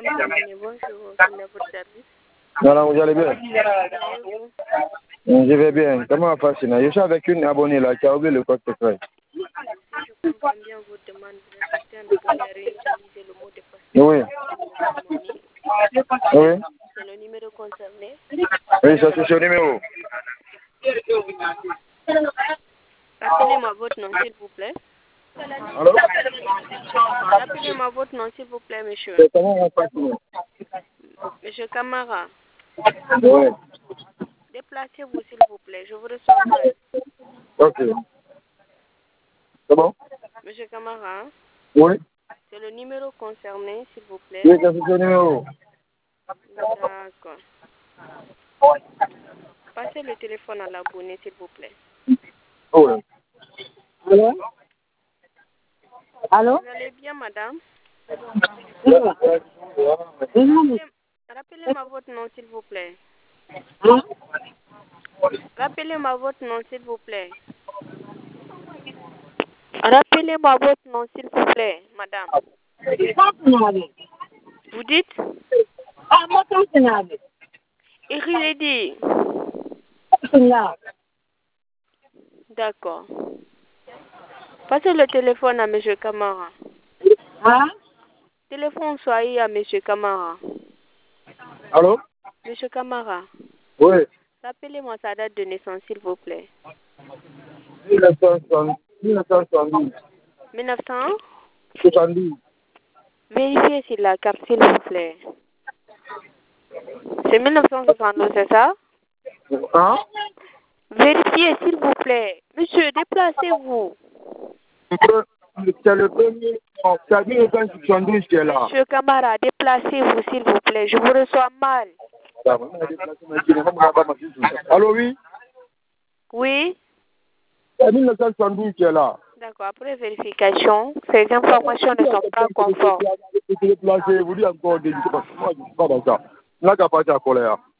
Bonjour, quel est votre service? Madame, vous allez bien? Et vous? Je vais bien. Comment fascinant? Je suis avec une abonnée là qui a oublié le code secret. Si je comprends bien votre demande, vous incitez un abonné à réutiliser le mot de passe Oui. harmonie. Oui. C'est le numéro concerné. Oui, ça c'est ce numéro. Rappelez-moi votre nom, s'il vous plaît. Allô? Rappelez-moi votre nom, s'il vous plaît, monsieur. C'est comment on passe? Monsieur Camara, Oui. déplacez-vous, s'il vous plaît. Je vous reçois mal. Ok. C'est bon? Monsieur Camara, Oui. c'est le numéro concerné, s'il vous plaît. Oui, ça c'est ce numéro. D'accord. Passez le téléphone à l'abonné, s'il vous plaît. Oui. Allô? Allô? Vous allez bien, madame? Oui. Rappelez-moi votre nom, s'il vous plaît. Hein? Rappelez-moi votre nom, s'il vous plaît. Rappelez-moi votre nom, s'il vous plaît, madame. Vous dites? Ah, moi, quand c'est navet. Iriledi. D'accord. Passez le téléphone à monsieur Camara. Hein? Téléphone soyez à monsieur Camara. Allô? Monsieur Camara, Oui. rappelez-moi sa date de naissance, s'il vous plaît. 1970. 1900? 70. Vérifiez sur la carte, s'il vous plaît. C'est 1972, c'est ça? Hein? Vérifiez, s'il vous plaît. Monsieur, déplacez-vous. C'est le premier. C'est 1972 qui est là. Monsieur Camara, déplacez-vous, s'il vous plaît. Je vous reçois mal. Allô, oui? Oui? C'est 1972 qui est là. D'accord. Après vérification, ces informations ne sont pas conformes. Vous dites encore, je ne suis pas dans ça. Là, qu'à partir à colère.